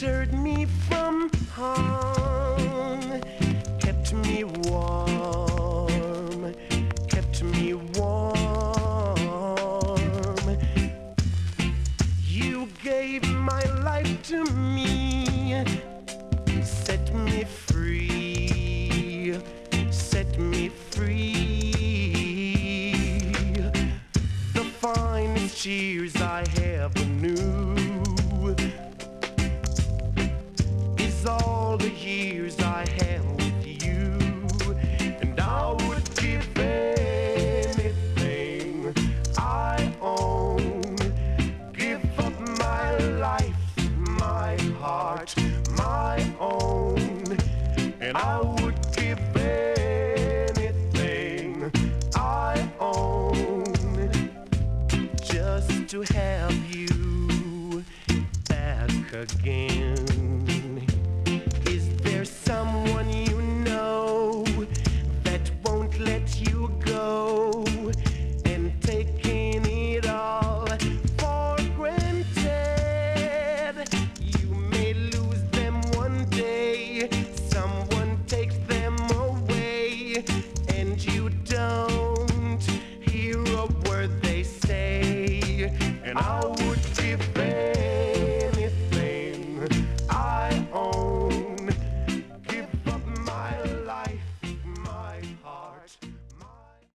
sheltered me from harm, kept me warm, kept me warm. You gave my life to me, set me free, set me free. The finest years I ever knew is all the years I had with you, and I would give anything I own, give up my life, my heart, my own, and I would give anything I own just to have you back again. Is there someone you know that won't let you go, and taking it all for granted? You may lose them one day, someone takes them away, and you don't hear a word they say, and I